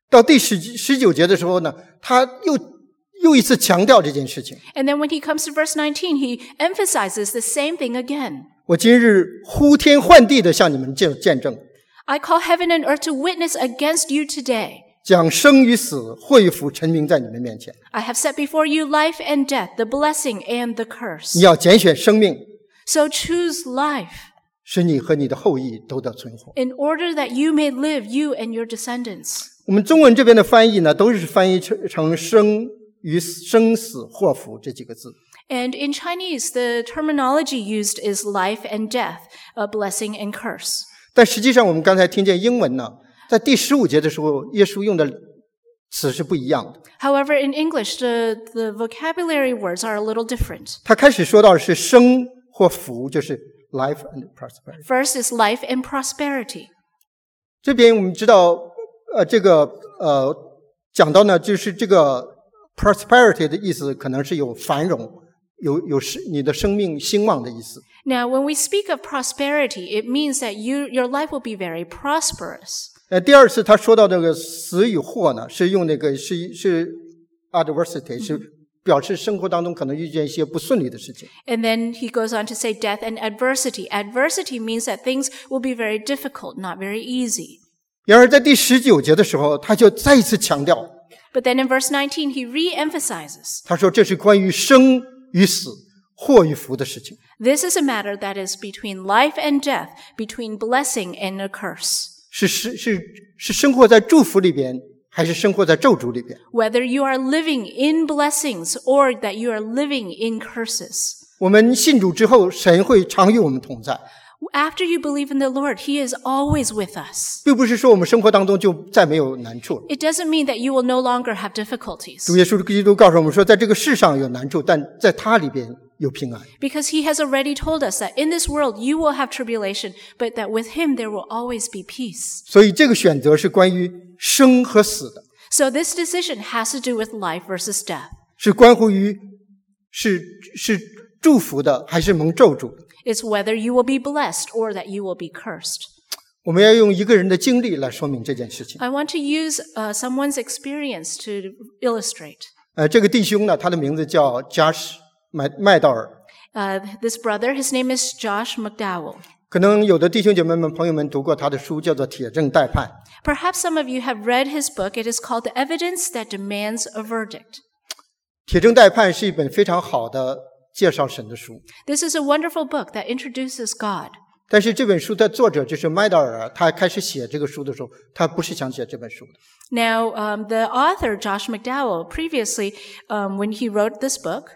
到第19节的时候呢，他又一次强调这件事情。 And then when he comes to verse 19, he emphasizes the same thing again. 我今日呼天唤地的向你们见证， I call heaven and earth to witness against you today. 将生与死、祸与福陈明在你们面前。 I have set before you life and death, the blessing and the curse. 你要拣选生命， So choose life 使你和你的后裔都得存活。 in order that you may live, you and your descendants. 我们中文这边的翻译呢，都是翻译成生死祸福这几个字。 And in Chinese, the terminology used is life and death, a blessing and curse. 但实际上我们刚才听见英文呢，在第15节的时候，耶稣用的词是不一样的。 However, in English, the vocabulary words are a little different. 他开始说到的是生或福，就是 life and prosperity。 First is life and prosperity. 这边我们知道，讲到呢，就是这个 prosperity 的意思，可能是有繁荣，有你的生命兴旺的意思。 Now, when we speak of prosperity, it means that your life will be very prosperous. 第二次他说到这个死与祸呢，是用那个是 adversity， 是表示生活当中可能遇见一些不顺利的事情。 And then he goes on to say death and adversity. Adversity means that things will be very difficult, not very easy. 然而在第19节的时候，他就再一次强调， But then in verse 19, he re-emphasizes, 他说这是关于生与死、祸与福的事情。 this is a matter that is between life and death, between blessing and a curse. 是生活在祝福里边，还是生活在咒诅里边？ Whether you are living in blessings or that you are living in curses. 我们信主之后，神会常与我们同在， After you believe in the Lord, he is always with us. 并不是说我们生活当中就再没有难处了。 It doesn't mean that you will no longer have difficulties. 主耶稣基督告诉我们说，在这个世上有难处，但在他里边有平安。 Because he has already told us that in this world you will have tribulation, but that with him there will always be peace. 所以这个选择是关于生和死的， So this decision has to do with life versus death. 是关乎于是祝福的还是蒙咒诅的。 It's whether you will be blessed or that you will be cursed. 我们要用一个人的经历来说明这件事情。 I want to use someone's experience to illustrate. 这个弟兄呢，他的名字叫 Josh 麦道尔。 This brother, his name is Josh McDowell. 可能有的弟兄姐妹们、朋友们读过他的书，叫做《铁证待判》。 Perhaps some of you have read his book. It is called The Evidence That Demands a Verdict. 《铁证待判》是一本非常好的介绍神的书， This is a wonderful book that introduces God. 但是这本书的作者就是麦道尔，他开始写这个书的时候，他不是想写这本书的。 Now, the author, Josh McDowell, previously, when he wrote this book,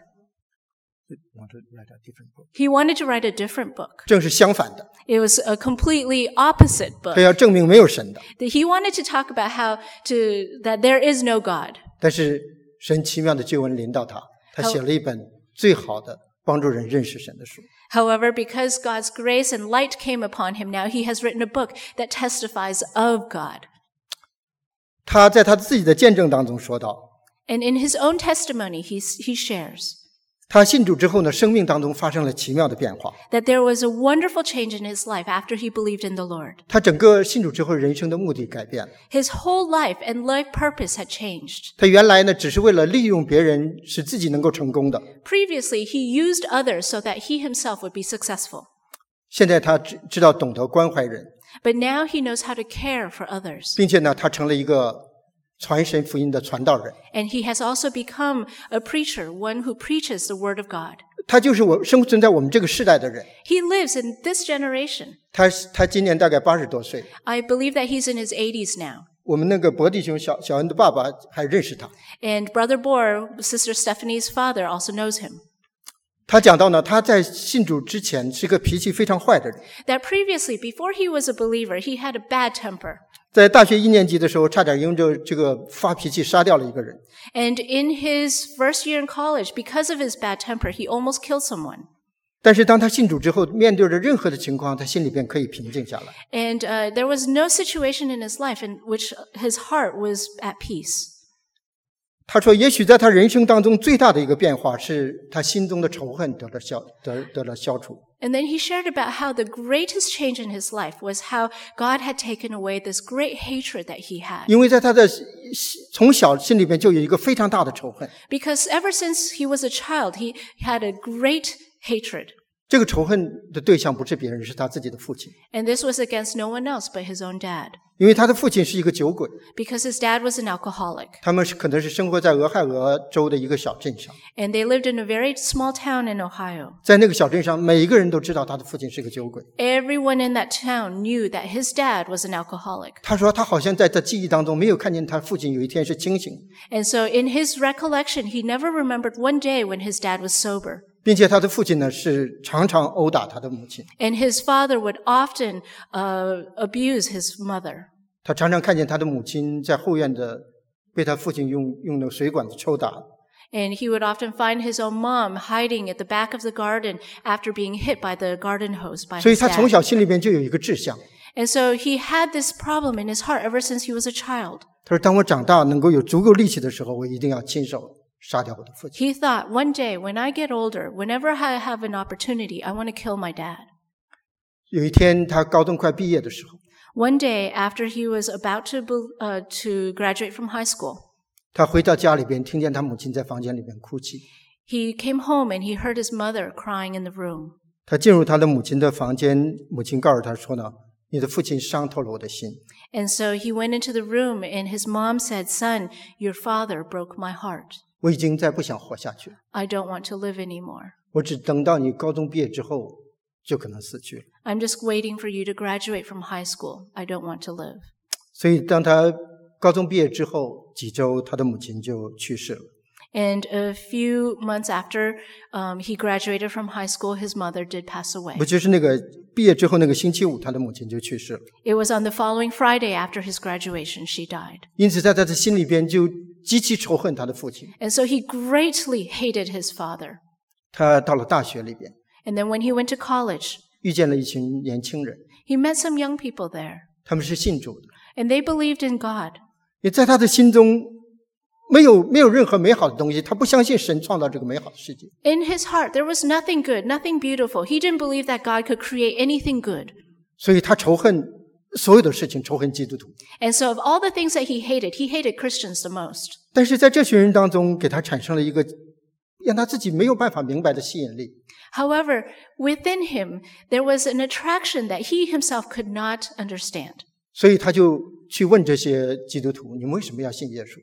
he wanted to write a different book. 正是相反的， It was a completely opposite 他 book. 要证明没有神的。 He wanted to talk about that there is no God. 但是神奇妙的救恩临到他，他写了一本最好的帮助人认识神的书。 However, because God's grace and light came upon him, now he has written a book that testifies of God. 他在他自己的见证当中说到， And in his own testimony, he shares 他信主之后呢，生命当中发生了奇妙的变化。 that there was a wonderful change in his life after he believed in the Lord. 他整个信主之后人生的目的改变了。 His whole life and life purpose had changed. 他原来呢，只是为了利用别人，使自己能够成功的。 Previously, he used others so that he himself would be successful. 现在他知道懂得关怀人， But now he knows how to care for others. 并且呢，他成了一个传神福音的传道人。 And he has also become a preacher, one who preaches the word of God. 他就是生存在我们这个世代的人。 He lives in this generation. 他今年大概80多岁。 I believe that he's in his 80s now. 我们那个伯弟兄小恩的爸爸还认识他。 And Brother Bohr, Sister Stephanie's father, also knows him. 他讲到呢，他在信主之前是个脾气非常坏的人， That previously, before he was a believer, he had a bad temper. 在大学1年级的时候，差点因着这个发脾气杀掉了一个人。 And in his first year in college, because of his bad temper, he almost killed someone. 但是当他信主之后，面对着任何的情况，他心里边可以平静下来。 And there was no situation in his life in which his heart was at peace. 他说，也许在他人生当中最大的一个变化是他心中的仇恨得了消除。 And then he shared about how the greatest change in his life was how God had taken away this great hatred that he had. 因为在他的从小心里边就有一个非常大的仇恨， Because ever since he was a child, he had a great hatred. 这个仇恨的对象不是别人，是他自己的父亲， And this was against no one else but his own dad. 因为他的父亲是一个酒鬼， Because his dad was an alcoholic. 他们可能是生活在俄亥俄州的一个小镇上， And they lived in a very small town in Ohio. 在那个小镇上，每一个人都知道他的父亲是个酒鬼。 Everyone in that town knew that his dad was an alcoholic. 他说他好像在他记忆当中没有看见他父亲有一天是清醒， And so in his recollection, he never remembered one day when his dad was sober. 并且他的父亲呢是常常殴打他的母亲， And his father would often abuse his mother. 他常常看见他的母亲在后院的被他父亲用那个水管子抽打。 And he would often find his own mom hiding at the back of the garden after being hit by the garden hose by 所以 his 他从 dad. 小心里边就有一个志向， And so he had this problem in his heart ever since he was a child. 他说当我长大能够有足够力气的时候，我一定要亲手杀掉我的父亲。 He thought, one day when I get older, whenever I have an opportunity, I want to kill my dad. 有一天他高中快毕业的时候， One day after he was about to graduate from high school, 他回到家里边，听见他母亲在房间里边哭泣。 he came home and he heard his mother crying in the room. 他进入他的母亲的房间，母亲告诉他说呢：“你的父亲伤透了我的心。” And so he went into the room and his mom said, "Son, your father broke my heart. 我已经再不想活下去了， I don't want to live anymore. 我只等到你高中毕业之后就可能死去了。 I'm just waiting for you to graduate from high school. I don't want to live." 所以当他高中毕业之后几周，他的母亲就去世了。 And a few months after he graduated from high school, his mother did pass away. 不就是那个毕业之后那个星期五，他的母亲就去世了。 It was on the following Friday after his graduation she died. 因此在他的心里边就极其仇恨他的父亲。 And so he greatly hated his father. 他到了大学里边， And then when he went to college, 遇见了一群年轻人， he met some young people there. 他们是信主的。 And they believed in God. 也在他的心中没有任何美好的东西，他不相信神创造这个美好的世界。 In his heart, there was nothing good, nothing beautiful. He didn't believe that God could create anything good. 所以他仇恨所有的事情，仇恨基督徒。 And so of all the things that he hated Christians the most. 但是在这群人当中，给他产生了一个让他自己没有办法明白的吸引力。 However, within him, there was an attraction that he himself could not understand. 所以他就去问这些基督徒：“你们为什么要信耶稣？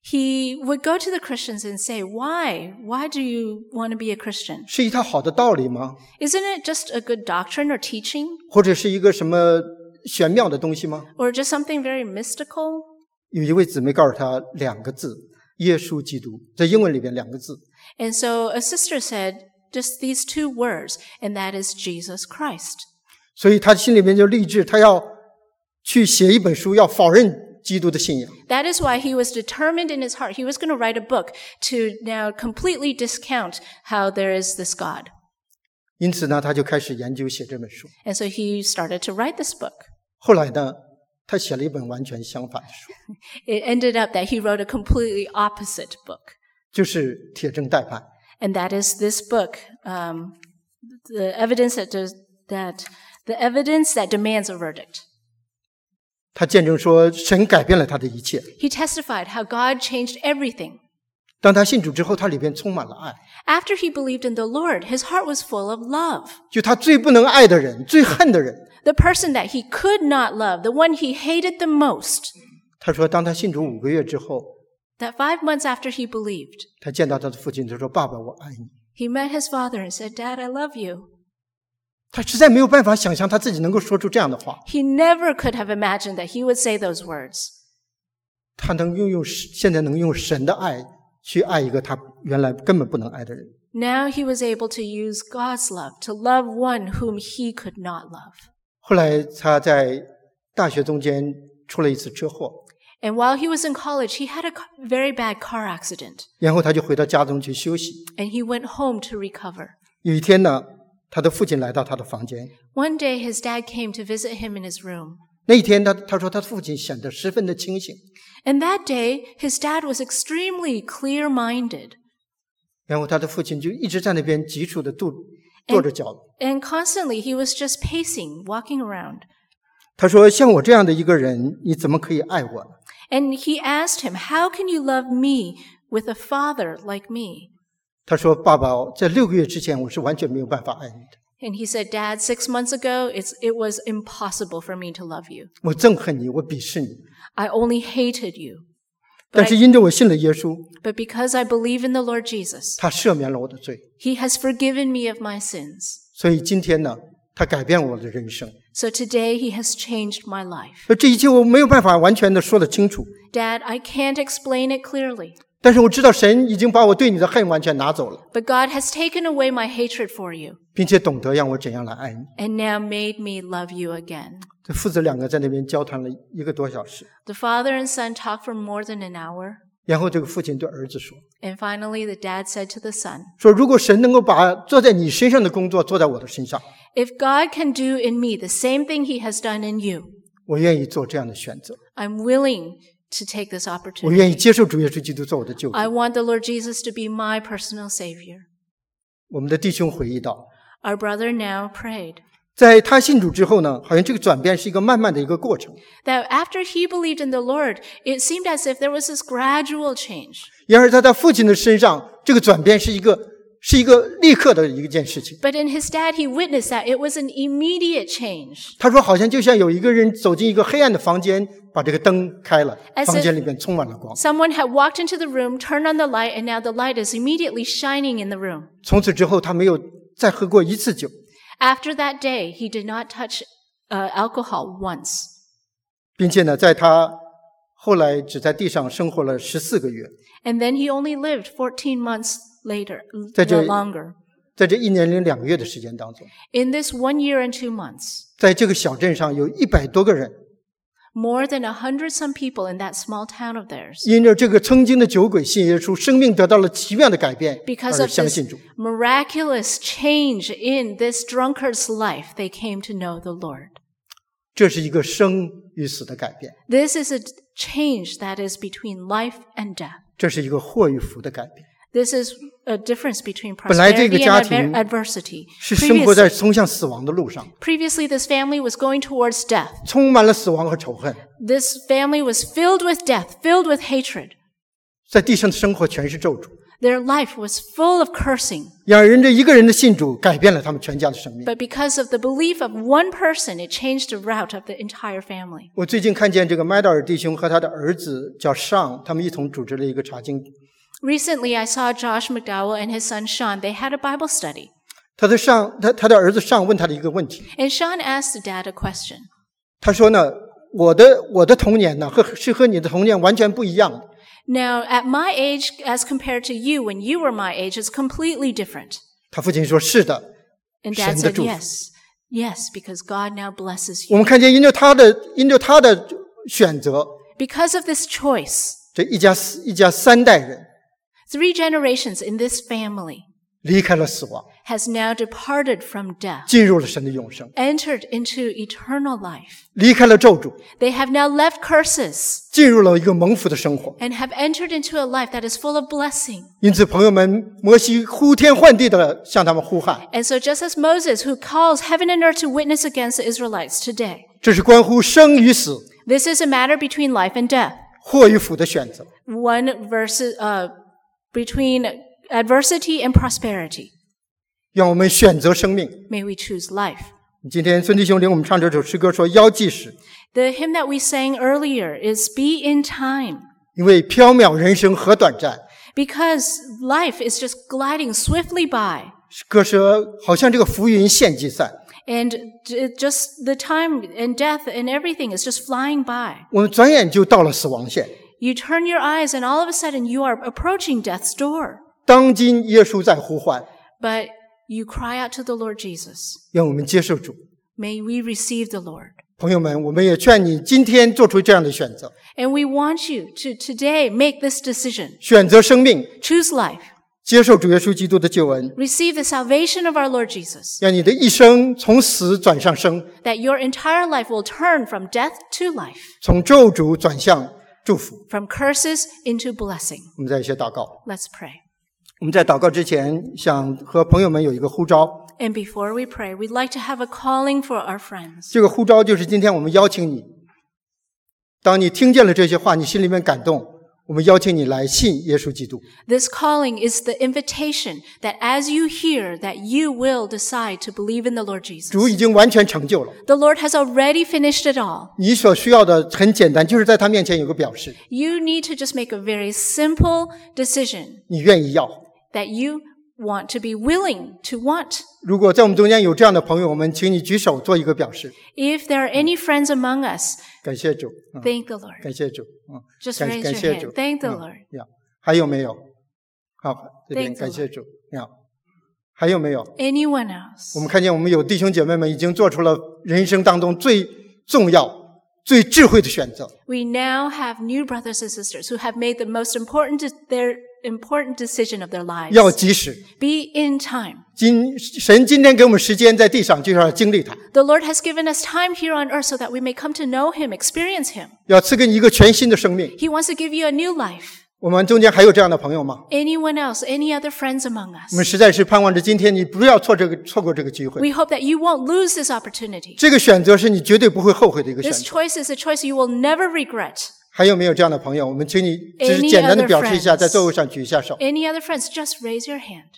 He would go to the Christians and say, Why? Why do you want to be a Christian? 是一套好的道理吗？ Isn't it just a good doctrine or teaching? 或者是一个什么玄妙的东西吗 Or just something very mystical?？” 有一位姊妹告诉他两个字：“耶稣基督。”在英文里边两个字。 And so a sister said, just these two words, and that is Jesus Christ. 所以他心里面就立志，他要去写一本书，要否认基督的信仰。 That is why he was determined in his heart. He was going to write a book to now completely discount how there is this God. 因此呢，他就开始研究写这本书。 And so he started to write this book. 后来呢，他写了一本完全相反的书， It ended up that he wrote a completely opposite book. 就是铁证待判。 And that is this book, the evidence that demands a verdict. 他见证说，神改变了他的一切。 He testified how God changed everything. 当他信主之后，他里边充满了爱。 After he believed in the Lord, his heart was full of love. 就他最不能爱的人，最恨的人， The person that he could not love, the one he hated the most, 他说，当他信主5个月之后， that 5 months after he believed, 他见到他的父亲，他说：“爸爸，我爱你。” he met his father and said, Dad, I love you. 他实在没有办法想象他自己能够说出这样的话。 He never could have imagined that he would say those words. 他现在能用神的爱去爱一个他原来根本不能爱的人。 Now he was able to use God's love to love one whom he could not love. 后来他在大学中间出了一次车祸， And while he was in college, he had a very bad car accident. 然后他就回到家中去休息。 And he went home to recover. 有一天呢，他的父亲来到他的房间。 One day, his dad came to visit him in his room. 那一天他说他父亲显得十分的清醒。 And that day, his dad was extremely clear-minded. 然后他的父亲就一直在那边急促的跺着脚。 And constantly he was just pacing, walking around. 他说：“像我这样的一个人，你怎么可以爱我呢？” And he asked him, "How can you love me with a father like me?" 他说：“爸爸，在6个月之前，我是完全没有办法爱你的。 And he said, "Dad, 6 months ago, it was impossible for me to love you. 我憎恨你，我鄙视你。 I only hated you. 但是因着我信了耶稣， But because I believe in the Lord Jesus, 他赦免了我的罪， he has forgiven me of my sins. 所以今天呢，他改变我的人生。 So today he has changed my life." 而这一切我没有办法完全的说得清楚， Dad, I can't explain it clearly, 但是我知道神已经把我对你的恨完全拿走了， but God has taken away my hatred for you 并且懂得让我怎样来爱你。 and now made me love you again. 这父子两个在那边交谈了1个多小时， The father and son talked for more than an hour. 然后这个父亲对儿子说 And finally, the dad said to the son, 说如果神能够把做在你身上的工作做在我的身上， "If God can do in me the same thing he has done in you, 我愿意做这样的选择， I'm willing to take this 我愿意 opportunity. 接受主耶稣基督做我的救主。 I want the Lord Jesus to be my personal Savior." 我们的弟兄回忆到， Our brother now prayed 在他信主之后呢，好像这个转变是一个慢慢的一个过程。 that after he believed in the Lord, it seemed as if there was this gradual change. 然而在他父亲的身上，这个转变是一个立刻的一件事情。 But in his dad, he witnessed that it was an immediate change. 他说，好像就像有一个人走进一个黑暗的房间，把这个灯开了， As if 房间里面充满了光。 Someone had walked into the room, turned on the light, and now the light is immediately shining in the room. 从此之后，他没有再喝过一次酒。 After that day, he did not touch alcohol once. 并且呢，在他后来只在地上生活了14个月， And then he only lived 14 months later, 在这- longer. 在这1年零2个月的时间当中， In this 1 year and 2 months, 在这个小镇上有100多个人， more than 100 some people in that small town of theirs, 因着这个曾经的酒鬼信耶稣，生命得到了奇妙的改变， because 而 of 相 this 信主。 miraculous change in this drunkard's life, they came to know the Lord. 这是一个生与死的改变， This is a change that is between life and death. 这是一个祸与福的改变， This is a difference between 本来这个 prosperity 家 and 庭 adversity. 是生活在冲向死亡的路上， Previously, this family was going towards death. 充满了死亡和仇恨， This family was filled with death, filled with hatred. 在地上的生活全是咒诅。 Their life was full of cursing. 然而，人这一个人的信主，改变了他们全家的生命。 But because of the belief of one person, it changed the route of the entire family. 我最近看见这个麦道尔弟兄和他的儿子叫尚，他们一同组织了一个查经。 Recently, I saw Josh McDowell and his son Sean. They had a Bible study. 他的儿子尚问他的一个问题， And Sean asked the dad a question. 他说呢，我的童年呢，和你的童年完全不一样的。 Now, at my age, as compared to you when you were my age, is completely different. 他父亲说：“是的。” And dad 神的 said, 祝福。 yes. Yes, because God now blesses 我 you. 们看见因着他的选择， Because of this choice, 这一家3代人 3 generations in this family 离开了死亡， has now departed from death, 进入了神的永生， entered into eternal life. 离开了咒诅， They have now left curses 进入了一个蒙福的生活。 and have entered into a life that is full of blessing. 因此，朋友们，摩西呼天唤地的向他们呼喊， And so just as Moses, who calls heaven and earth to witness against the Israelites today, 这是关乎生与死、 this is a matter between life and death. 祸与福的选择。 One versus, between adversity and prosperity. 让我们选择生命。 May we choose life. 今天孙弟兄领我们唱这首诗歌说：“腰系时， The hymn that we sang earlier is Be in Time, 因为缥缈人生何短暂。” because life is just gliding swiftly by. 歌说好像这个浮云现即散， And just the time and death and everything is just flying by. 我们转眼就到了死亡线。 You turn your eyes and all of a sudden you are approaching death's door. 当今耶稣在呼唤， But you cry out to the Lord Jesus. 让我们接受主。 May we receive the Lord. 朋友们，我们也劝你今天做出这样的选择， And we want you to today make this decision. 选择生命， Choose life. 接受主耶稣基督的救恩， Receive the salvation of our Lord Jesus. 让你的一生从死转向生， That your entire life will turn from death to life. 从咒诅转向祝福。 From curses into blessing. 我们再一些祷告。 Let's pray. 我们在祷告之前，想和朋友们有一个呼召。 And before we pray, we'd like to have a calling for our friends. 这个呼召就是今天我们邀请你，当你听见了这些话，你心里面感动，我们邀请你来信耶稣基督。 This calling is the invitation that as you hear, that you will decide to believe in the Lord Jesus. 主已经完全成就了。 The Lord has already finished it all. 你所需要的很简单，就是在他面前有个表示， You need to just make a very simple decision 你愿意要。 that you want to be willing to want. 如果在我们中间有这样的朋友，我们请你举手做一个表示。 If there are any friends among us, 感谢主， thank the Lord. 感谢主， Just 感 raise 感 your 谢 hand. 主， Thank the Lord. 还有没有？好，这边 Thank the 感谢主，还有没有？ Anyone else? 我们看见我们有弟兄姐妹们已经做出了人生当中最重要、最智慧的选择。 We now have new brothers and sisters who have made the most their important decision of their lives. 要及时， Be in time. 神今天给我们时间在地上，就是要经历它， The Lord has given us time here on earth so that we may come to know Him, experience Him. 要赐给你一个全新的生命。 He wants to give you a new life. 我们中间还有这样的朋友吗？ Anyone else? Any other friends among 我们 us? 实在是盼望着今天你不要错过这个机会。 We hope that you won't lose this opportunity. 这个选择是你绝对不会后悔的一个选 This 择。 choice is a choice you will never regret. 还有没有这样的朋友？我们请你只是 Any 简单的 other 表示一下， friends? 在座位上举一下手。 Any other friends? Just raise your hand.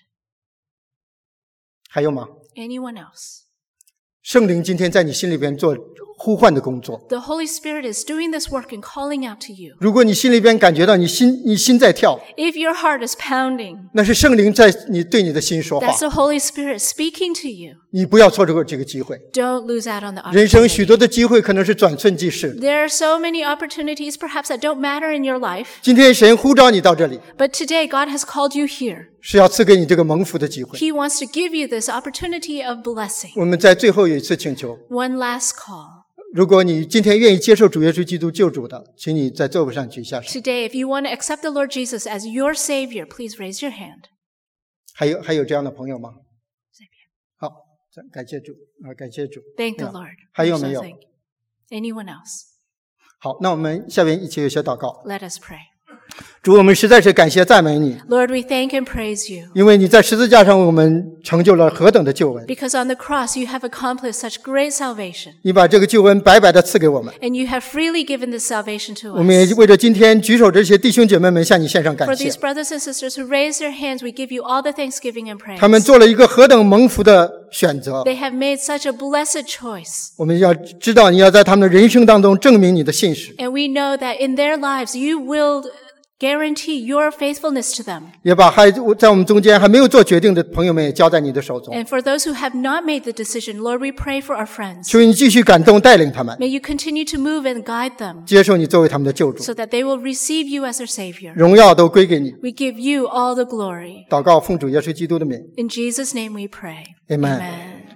还有吗？ Anyone else? 圣灵今天在你心里边做呼唤的工作。 The Holy Spirit is doing this work and calling out to you. 如果你心里边感觉到你心在跳， If your heart is pounding, 那是圣灵在对你的心说话 that's。the Holy Spirit speaking to you. 你不要错过这个机会。 Don't lose out on the 人生许 opportunity. 多的机会可能是转瞬即逝。 There are so many opportunities perhaps that don't matter in your life, 今天神呼召你到这里， but today God has called you here. 是要赐给你这个蒙福的机会。 He wants to give you this opportunity of blessing. 我们在最后有一次请求， One last call. 如果你今天愿意接受主耶稣基督救主的，请你在座位上举一下手。 Today, if you want to accept the Lord Jesus as your Savior, please raise your hand. 还有这样的朋友吗？好，感谢主感谢主。 Thank the Lord. 还有没有？ Thank you. Anyone else? 好，那我们下边一起有些祷告。 Let us pray. 主，我们实在是感谢赞美你， Lord, we thank and praise you. 因为你在十字架上为我们成就了何等的救恩， Because on the cross you have accomplished such great salvation. 你把这个救恩白白的赐给我们。 And you have freely given this salvation to 我们也 us. 为着今天举手这些弟兄姐妹们向你献上 For 感谢 these，brothers and sisters who raise their hands, we give you all the thanksgiving and 他们 praise. 做了一个何等蒙福的选择。 They have made such a blessed choice. 我们要知道，你要在他们的人生当中证明你的信实， And we know that in their lives you will guarantee your faithfulness to them. 也把在我们中间还没有做决定的朋友们也交在你的手中。 And for those who have not made the decision, Lord, we pray for our friends. 求你继续感动带领他们， May you continue to move and guide them 接受你作为他们的救主， so that they will receive you as their Savior. 荣耀都归给你。 We give you all the glory. 祷告奉主耶稣基督的名 In Jesus' name we pray. ，Amen。 Amen.